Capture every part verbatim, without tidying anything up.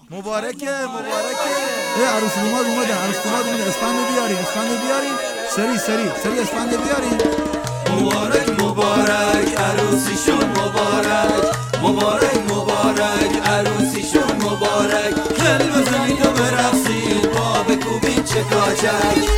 مبارکه مبارکه. ای عروس اومد اومد عروس اومد اومد اسفند بیارین اسفند بیارین سری سری سری اسفند بیارین. مبارک مبارک عروسیشون مبارک مبارک مبارک عروسیشون مبارک کل بزنید و برقصید با بکوبید چکاچک.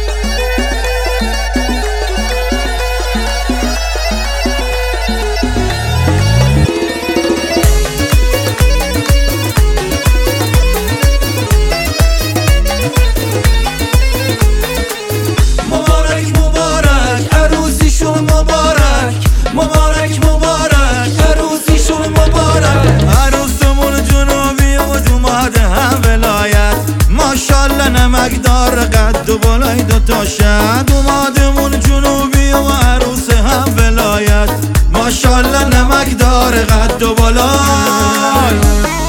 نمکدار قد و بالای دوتا شد اومدمون جنوبی و عروس هم ولایت ماشالله نمکدار قد و بالای.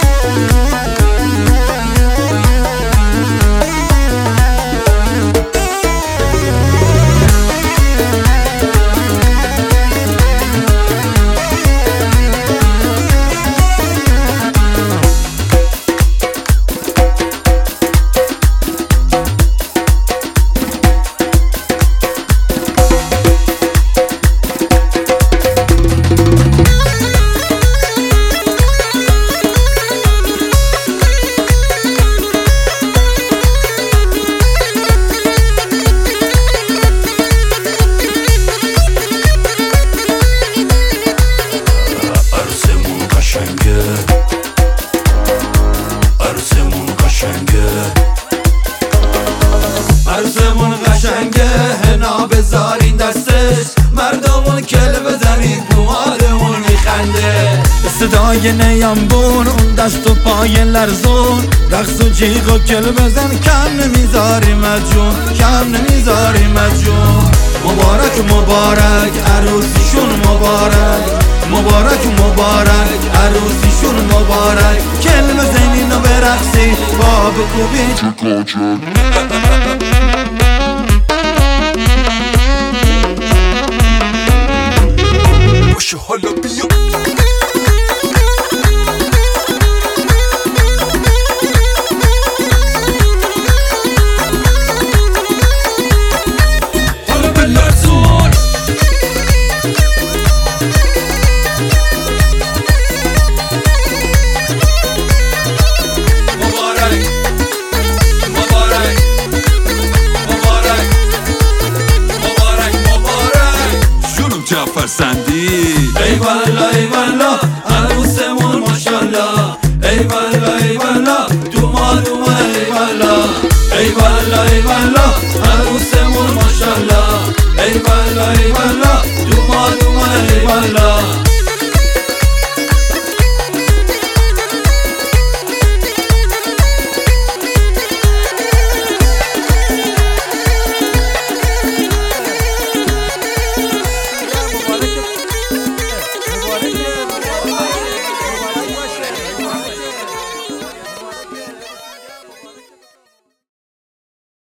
عروسمون قشنگه هنا بذارین دستش مردمون کل بزنید موادمون میخنده صدای نیامبون اون دست و پای لرزون رقص و جیغ و کل بزن کم نمیذاریم از جون کم نمیذاریم از جون. مبارک مبارک عروسیشون مبارک مبارک مبارک عروسیشون مبارک کل بزنین و برقصید با بکوبید باشه حالا بیا